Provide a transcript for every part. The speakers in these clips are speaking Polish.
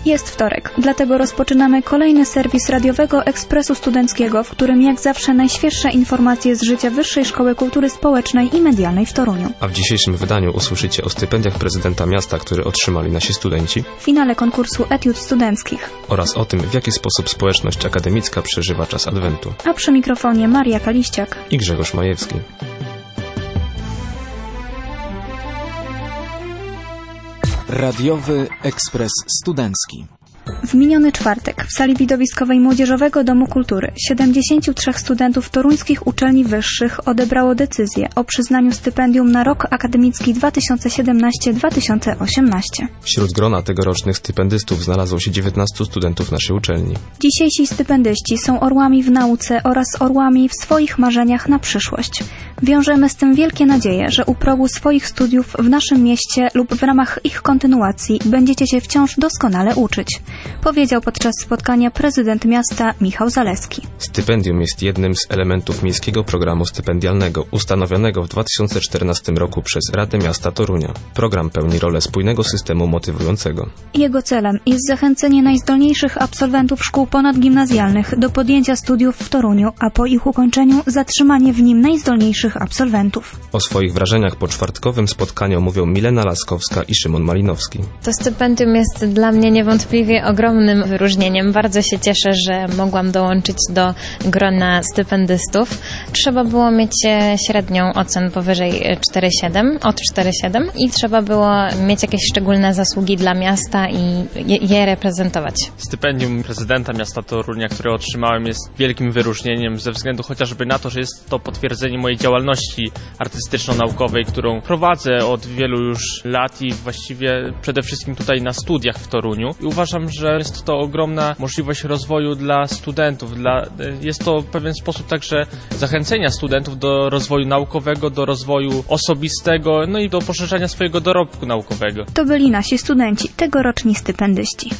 Jest wtorek, dlatego rozpoczynamy kolejny serwis radiowego Ekspresu Studenckiego, w którym jak zawsze najświeższe informacje z życia Wyższej Szkoły Kultury Społecznej i Medialnej w Toruniu. A w dzisiejszym wydaniu usłyszycie o stypendiach prezydenta miasta, które otrzymali nasi studenci, finale konkursu etiud studenckich oraz o tym, w jaki sposób społeczność akademicka przeżywa czas Adwentu. A przy mikrofonie Maria Kaliściak I Grzegorz Majewski. Radiowy Ekspres Studencki. W miniony czwartek w sali widowiskowej Młodzieżowego Domu Kultury 73 studentów toruńskich uczelni wyższych odebrało decyzję o przyznaniu stypendium na rok akademicki 2017-2018. Wśród grona tegorocznych stypendystów znalazło się 19 studentów naszej uczelni. Dzisiejsi stypendyści są orłami w nauce oraz orłami w swoich marzeniach na przyszłość. Wiążemy z tym wielkie nadzieje, że u progu swoich studiów w naszym mieście lub w ramach ich kontynuacji będziecie się wciąż doskonale uczyć, powiedział podczas spotkania prezydent miasta Michał Zaleski. Stypendium jest jednym z elementów miejskiego programu stypendialnego ustanowionego w 2014 roku przez Radę Miasta Torunia. Program pełni rolę spójnego systemu motywującego. Jego celem jest zachęcenie najzdolniejszych absolwentów szkół ponadgimnazjalnych do podjęcia studiów w Toruniu, a po ich ukończeniu zatrzymanie w nim najzdolniejszych absolwentów. O swoich wrażeniach po czwartkowym spotkaniu mówią Milena Laskowska i Szymon Malinowski. To stypendium jest dla mnie niewątpliwie ogromnym wyróżnieniem. Bardzo się cieszę, że mogłam dołączyć do grona stypendystów. Trzeba było mieć średnią ocen powyżej 4,7, od 4,7 i trzeba było mieć jakieś szczególne zasługi dla miasta i je reprezentować. Stypendium prezydenta miasta Torunia, które otrzymałem, jest wielkim wyróżnieniem ze względu chociażby na to, że jest to potwierdzenie mojej działalności artystyczno-naukowej, którą prowadzę od wielu już lat i właściwie przede wszystkim tutaj na studiach w Toruniu. I uważam, że jest to ogromna możliwość rozwoju dla studentów. Jest to w pewien sposób także zachęcenia studentów do rozwoju naukowego, do rozwoju osobistego, no i do poszerzania swojego dorobku naukowego. To byli nasi studenci, tegoroczni stypendyści.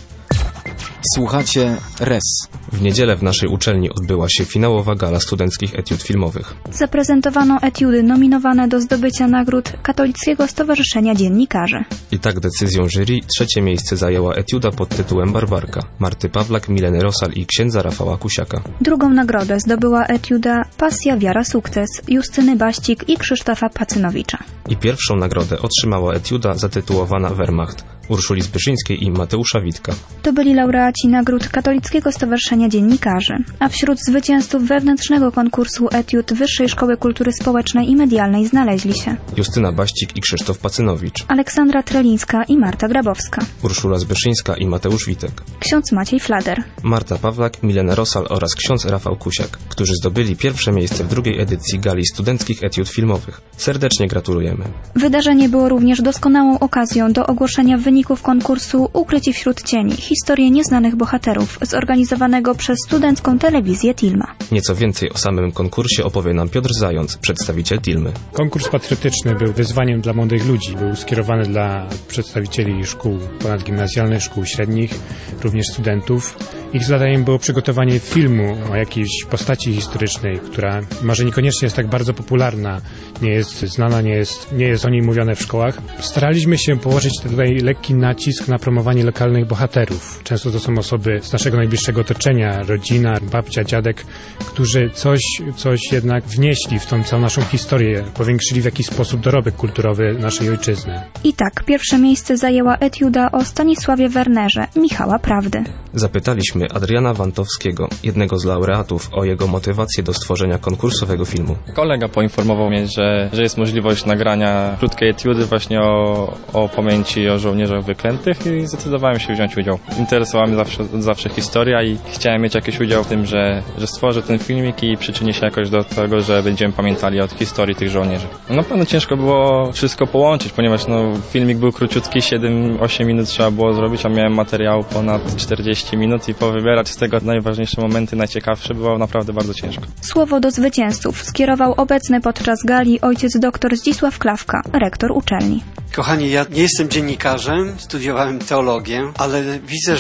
Słuchacie RES. W niedzielę w naszej uczelni odbyła się finałowa gala studenckich etiud filmowych. Zaprezentowano etiudy nominowane do zdobycia nagród Katolickiego Stowarzyszenia Dziennikarzy. I tak decyzją jury trzecie miejsce zajęła etiuda pod tytułem Barbarka Marty Pawlak, Mileny Rosal i księdza Rafała Kusiaka. Drugą nagrodę zdobyła etiuda Pasja, Wiara, Sukces Justyny Baścik i Krzysztofa Pacynowicza. I pierwszą nagrodę otrzymała etiuda zatytułowana Wehrmacht Urszuli Zbyszyńskiej i Mateusza Witka. To byli laureaci nagród Katolickiego Stowarzyszenia Dziennikarzy, a wśród zwycięzców wewnętrznego konkursu etiud Wyższej Szkoły Kultury Społecznej i Medialnej znaleźli się Justyna Baścik i Krzysztof Pacynowicz, Aleksandra Trelińska i Marta Grabowska, Urszula Zbyszyńska i Mateusz Witek, ksiądz Maciej Flader, Marta Pawlak, Milena Rosal oraz ksiądz Rafał Kusiak, którzy zdobyli pierwsze miejsce w drugiej edycji gali studenckich etiud filmowych. Serdecznie gratulujemy. Wydarzenie było również doskonałą okazją do ogłoszenia wyników konkursu Ukryci wśród cieni – historie nieznanych bohaterów zorganizowanego przez studencką telewizję Tilma. Nieco więcej o samym konkursie opowie nam Piotr Zając, przedstawiciel Tilmy. Konkurs patriotyczny był wyzwaniem dla młodych ludzi. Był skierowany dla przedstawicieli szkół ponadgimnazjalnych, szkół średnich, również studentów. Ich zadaniem było przygotowanie filmu o jakiejś postaci historycznej, która może niekoniecznie jest tak bardzo popularna, nie jest znana, nie jest o niej mówione w szkołach. Staraliśmy się położyć tutaj lekki nacisk na promowanie lokalnych bohaterów. Często to są osoby z naszego najbliższego otoczenia, rodzina, babcia, dziadek, którzy coś jednak wnieśli w tą całą naszą historię, powiększyli w jakiś sposób dorobek kulturowy naszej ojczyzny. I tak pierwsze miejsce zajęła etiuda o Stanisławie Wernerze, Michała Prawdy. Zapytaliśmy Adriana Wantowskiego, jednego z laureatów, o jego motywację do stworzenia konkursowego filmu. Kolega poinformował mnie, że jest możliwość nagrania krótkiej etiudy właśnie o pamięci o żołnierzach wyklętych i zdecydowałem się wziąć udział. Interesowała mnie zawsze historia i chciałem mieć jakiś udział w tym, że stworzę ten filmik i przyczynię się jakoś do tego, że będziemy pamiętali o historii tych żołnierzy. Na pewno ciężko było wszystko połączyć, ponieważ filmik był króciutki, 7-8 minut trzeba było zrobić, a miałem materiału ponad 40 minut i powybierać z tego najważniejsze momenty, najciekawsze było naprawdę bardzo ciężko. Słowo do zwycięzców skierował obecny podczas gali ojciec dr Zdzisław Klawka, rektor uczelni. Kochani, ja nie jestem dziennikarzem, studiowałem teologię, ale widzę, że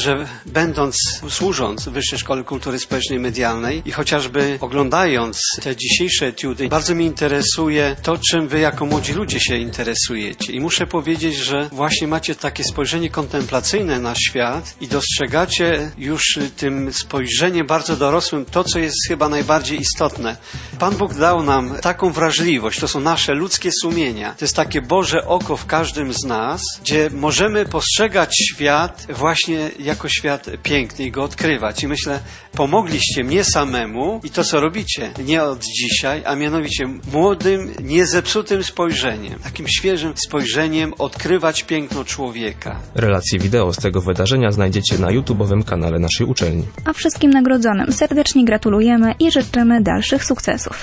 służąc w Wyższej Szkole Kultury Społecznej i Medialnej i chociażby oglądając te dzisiejsze etiudy, bardzo mnie interesuje to, czym wy jako młodzi ludzie się interesujecie. I muszę powiedzieć, że właśnie macie takie spojrzenie kontemplacyjne na świat i dostrzegacie już tym spojrzeniem bardzo dorosłym to, co jest chyba najbardziej istotne. Pan Bóg dał nam taką wrażliwość, to są nasze ludzkie sumienia. To jest takie Boże oko w każdym z nas, gdzie możemy postrzegać świat właśnie jako świat piękny i go odkrywać. I myślę, pomogliście mnie samemu i to, co robicie, nie od dzisiaj, a mianowicie młodym, niezepsutym spojrzeniem, takim świeżym spojrzeniem odkrywać piękno człowieka. Relacje wideo z tego wydarzenia znajdziecie na YouTube'owym kanale naszej uczelni. A wszystkim nagrodzonym serdecznie gratulujemy i życzymy dalszych sukcesów.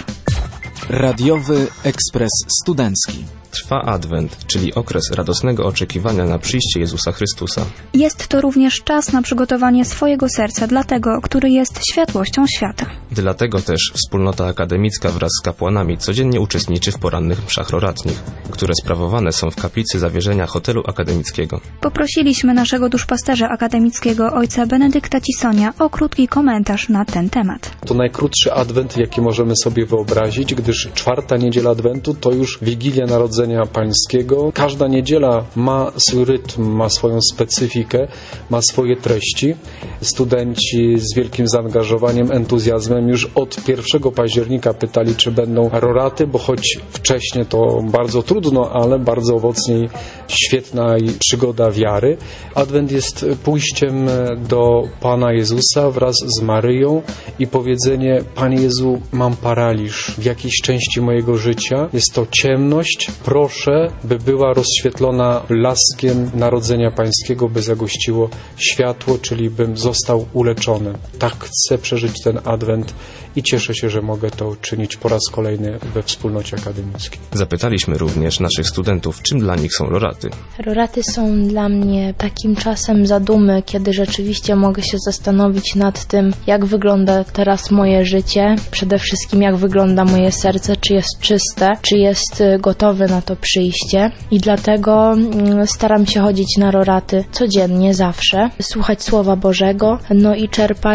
Radiowy Ekspres Studencki. Trwa Adwent, czyli okres radosnego oczekiwania na przyjście Jezusa Chrystusa. Jest to również czas na przygotowanie swojego serca dla tego, który jest światłością świata. Dlatego też wspólnota akademicka wraz z kapłanami codziennie uczestniczy w porannych mszach roratnich, które sprawowane są w kaplicy Zawierzenia Hotelu Akademickiego. Poprosiliśmy naszego duszpasterza akademickiego ojca Benedykta Cisonia o krótki komentarz na ten temat. To najkrótszy Adwent, jaki możemy sobie wyobrazić, gdyż 4. niedziela Adwentu to już Wigilia Narodzenia Pańskiego. Każda niedziela ma swój rytm, ma swoją specyfikę, ma swoje treści. Studenci z wielkim zaangażowaniem, entuzjazmem już od 1 października pytali, czy będą roraty, bo choć wcześniej to bardzo trudno, ale bardzo owocnie i świetna przygoda wiary. Adwent jest pójściem do Pana Jezusa wraz z Maryją i powiedzenie: Panie Jezu, mam paraliż w jakiejś części mojego życia. Jest to ciemność. Proszę, by była rozświetlona blaskiem Narodzenia Pańskiego, by zagościło światło, czyli bym został uleczony. Tak chcę przeżyć ten Adwent i cieszę się, że mogę to czynić po raz kolejny we wspólnocie akademickiej. Zapytaliśmy również naszych studentów, czym dla nich są roraty. Roraty są dla mnie takim czasem zadumy, kiedy rzeczywiście mogę się zastanowić nad tym, jak wygląda teraz moje życie, przede wszystkim jak wygląda moje serce, czy jest czyste, czy jest gotowe na to przyjście. I dlatego staram się chodzić na roraty codziennie, zawsze, słuchać Słowa Bożego, no i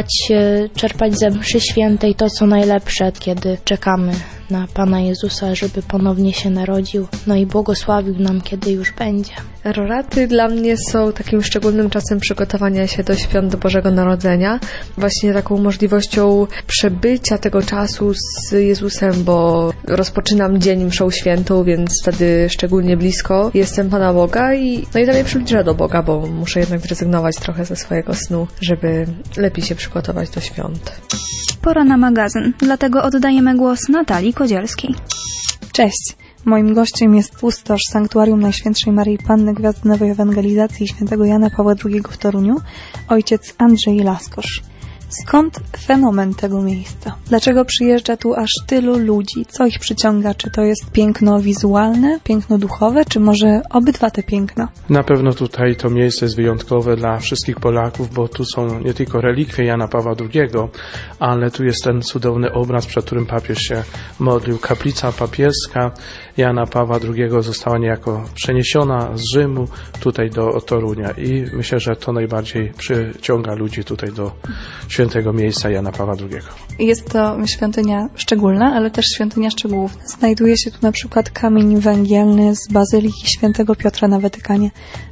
czerpać ze mszy świętej to, co najlepsze, kiedy czekamy na Pana Jezusa, żeby ponownie się narodził, no i błogosławił nam, kiedy już będzie. Roraty dla mnie są takim szczególnym czasem przygotowania się do świąt Bożego Narodzenia. Właśnie taką możliwością przebycia tego czasu z Jezusem, bo rozpoczynam dzień mszą świętą, więc wtedy szczególnie blisko jestem Pana Boga i to mnie przybliża do Boga, bo muszę jednak zrezygnować trochę ze swojego snu, żeby lepiej się przygotować do świąt. Pora na magazyn, dlatego oddajemy głos Natalii Kodzielskiej. Cześć! Moim gościem jest pustosz Sanktuarium Najświętszej Maryi Panny Gwiazdy Nowej Ewangelizacji świętego Jana Pawła II w Toruniu, ojciec Andrzej Laskosz. Skąd fenomen tego miejsca? Dlaczego przyjeżdża tu aż tylu ludzi? Co ich przyciąga? Czy to jest piękno wizualne, piękno duchowe, czy może obydwa te piękna? Na pewno tutaj to miejsce jest wyjątkowe dla wszystkich Polaków, bo tu są nie tylko relikwie Jana Pawła II, ale tu jest ten cudowny obraz, przed którym papież się modlił. Kaplica papieska Jana Pawła II została niejako przeniesiona z Rzymu tutaj do Torunia i myślę, że to najbardziej przyciąga ludzi tutaj do świętego miejsca Jana Pawła II. Jest to świątynia szczególna, ale też świątynia szczegółów. Znajduje się tu na przykład kamień węgielny z Bazyliki Świętego Piotra na Watykanie.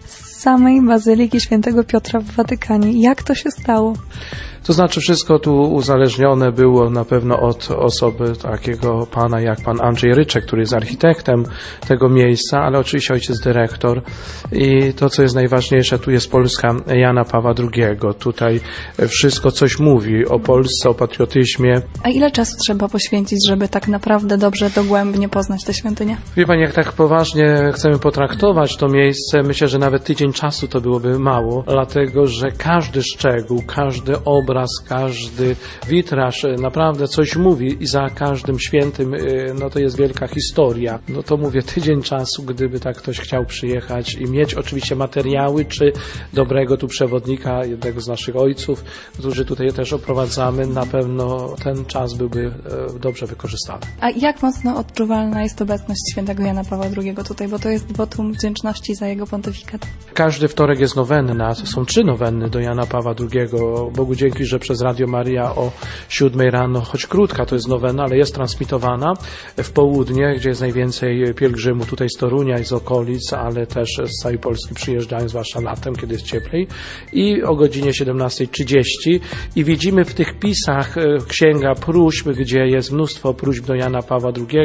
Z samej Bazyliki Świętego Piotra w Watykanie. Jak to się stało? To znaczy wszystko tu uzależnione było na pewno od osoby takiego pana jak pan Andrzej Ryczek, który jest architektem tego miejsca, ale oczywiście ojciec dyrektor i to, co jest najważniejsze, tu jest Polska Jana Pawła II. Tutaj wszystko coś mówi o Polsce, o patriotyzmie. A ile czasu trzeba poświęcić, żeby tak naprawdę dobrze, dogłębnie poznać tę świątynię? Wie pani, jak tak poważnie chcemy potraktować to miejsce, myślę, że nawet tydzień czasu to byłoby mało, dlatego, że każdy szczegół, każdy obraz, każdy witraż naprawdę coś mówi i za każdym świętym no to jest wielka historia. No to mówię, tydzień czasu, gdyby tak ktoś chciał przyjechać i mieć oczywiście materiały, czy dobrego tu przewodnika, jednego z naszych ojców, którzy tutaj też oprowadzamy, na pewno ten czas byłby dobrze wykorzystany. A jak mocno odczuwalna jest obecność świętego Jana Pawła II tutaj, bo to jest wotum wdzięczności za jego pontyfikat? Każdy wtorek jest nowenna, są 3 nowenny do Jana Pawła II. Bogu dzięki, że przez Radio Maria o 7 rano, choć krótka to jest nowenna, ale jest transmitowana w południe, gdzie jest najwięcej pielgrzymów tutaj z Torunia i z okolic, ale też z całej Polski przyjeżdżają, zwłaszcza latem, kiedy jest cieplej, i o godzinie 17:30 i widzimy w tych pisach księga próśb, gdzie jest mnóstwo próśb do Jana Pawła II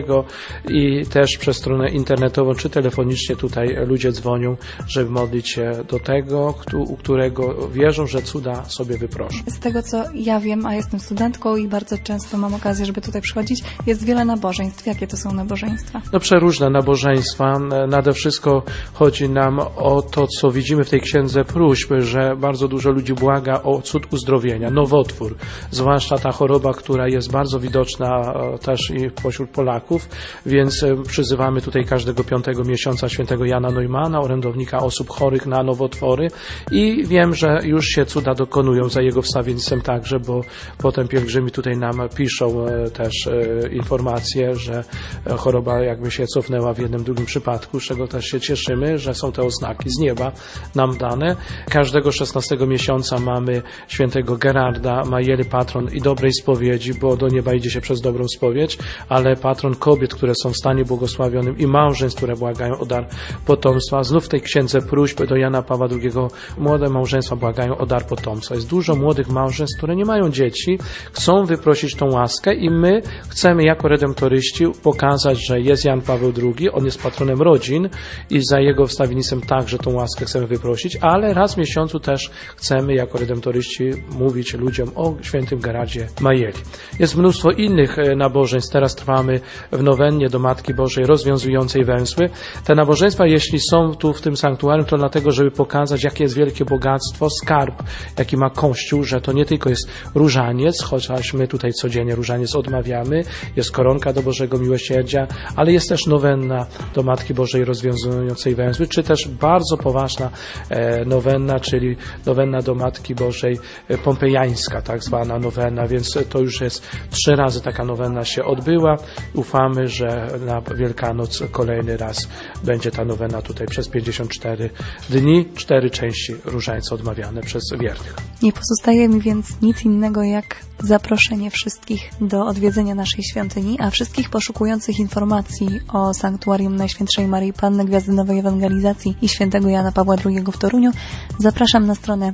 i też przez stronę internetową czy telefonicznie tutaj ludzie dzwonią, żeby modlić się do tego, u którego wierzą, że cuda sobie wyproszą. Z tego, co ja wiem, a jestem studentką i bardzo często mam okazję, żeby tutaj przychodzić, jest wiele nabożeństw. Jakie to są nabożeństwa? No przeróżne nabożeństwa. Nade wszystko chodzi nam o to, co widzimy w tej księdze próśb, że bardzo dużo ludzi błaga o cud uzdrowienia, nowotwór. Zwłaszcza ta choroba, która jest bardzo widoczna też i pośród Polaków, więc przyzywamy tutaj każdego 5 miesiąca świętego Jana Neumana, orędownika osób chorych na nowotwory i wiem, że już się cuda dokonują za jego wstawiennictwem także, bo potem pielgrzymi tutaj nam piszą też informacje, że choroba jakby się cofnęła w jednym, drugim przypadku, z czego też się cieszymy, że są te oznaki z nieba nam dane. Każdego 16 miesiąca mamy świętego Gerarda Majely, patron i dobrej spowiedzi, bo do nieba idzie się przez dobrą spowiedź, ale patron kobiet, które są w stanie błogosławionym i małżeństw, które błagają o dar potomstwa. Znów w tej księdze próśb do Jana Pawła II młode małżeństwa błagają o dar potomstwa. Jest dużo młodych małżeństw, które nie mają dzieci, chcą wyprosić tą łaskę i my chcemy jako redemptoryści pokazać, że jest Jan Paweł II, on jest patronem rodzin i za jego wstawiennictwem także tą łaskę chcemy wyprosić, ale raz w miesiącu też chcemy jako redemptoryści mówić ludziom o świętym Gerardzie Majeli. Jest mnóstwo innych nabożeństw. Teraz trwamy w nowennie do Matki Bożej rozwiązującej węzły. Te nabożeństwa, jeśli są tu w tym sanktuarium, to dlatego, żeby pokazać, jakie jest wielkie bogactwo, skarb, jaki ma Kościół, że to nie tylko jest różaniec, chociaż my tutaj codziennie różaniec odmawiamy, jest koronka do Bożego Miłosierdzia, ale jest też nowenna do Matki Bożej rozwiązującej węzły, czy też bardzo poważna nowenna, czyli nowenna do Matki Bożej pompejańska, tak zwana nowenna, więc to już jest 3 razy taka nowenna się odbyła. Ufamy, że na Wielkanoc kolejny raz będzie ta nowenna tutaj przez 54 dni, 4 części różańca odmawiane przez wiernych. Nie pozostaje mi więc nic innego jak zaproszenie wszystkich do odwiedzenia naszej świątyni, a wszystkich poszukujących informacji o Sanktuarium Najświętszej Maryi Panny Gwiazdy Nowej Ewangelizacji i świętego Jana Pawła II w Toruniu zapraszam na stronę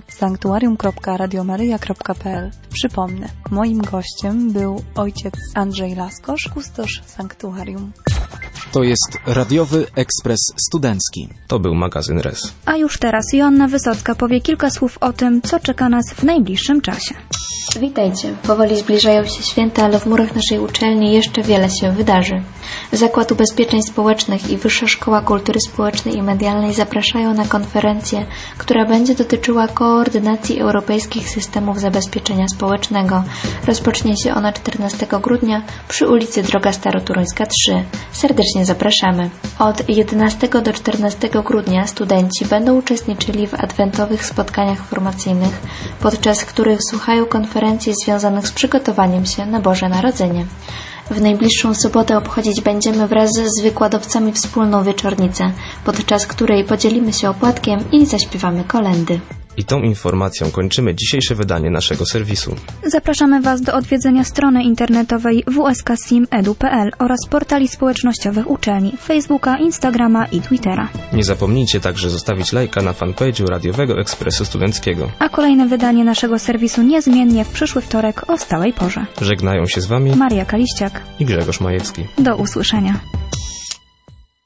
sanktuarium.radiomaryja.pl. Przypomnę, moim gościem był ojciec Andrzej Laskosz, kustosz Sanktuarium. To jest radiowy ekspres studencki. To był magazyn RES. A już teraz Joanna Wysocka powie kilka słów o tym, co czeka nas w najbliższym czasie. Witajcie. Powoli zbliżają się święta, ale w murach naszej uczelni jeszcze wiele się wydarzy. Zakład Ubezpieczeń Społecznych i Wyższa Szkoła Kultury Społecznej i Medialnej zapraszają na konferencję, która będzie dotyczyła koordynacji europejskich systemów zabezpieczenia społecznego. Rozpocznie się ona 14 grudnia przy ulicy Droga Staroturońska 3. Serdecznie zapraszamy. Od 11 do 14 grudnia studenci będą uczestniczyli w adwentowych spotkaniach formacyjnych, podczas których słuchają konferencji związanych z przygotowaniem się na Boże Narodzenie. W najbliższą sobotę obchodzić będziemy wraz z wykładowcami wspólną wieczornicę, podczas której podzielimy się opłatkiem i zaśpiewamy kolędy. I tą informacją kończymy dzisiejsze wydanie naszego serwisu. Zapraszamy Was do odwiedzenia strony internetowej wsksim.edu.pl oraz portali społecznościowych uczelni, Facebooka, Instagrama i Twittera. Nie zapomnijcie także zostawić lajka na fanpage'u Radiowego Ekspresu Studenckiego. A kolejne wydanie naszego serwisu niezmiennie w przyszły wtorek o stałej porze. Żegnają się z Wami Maria Kaliściak i Grzegorz Majewski. Do usłyszenia.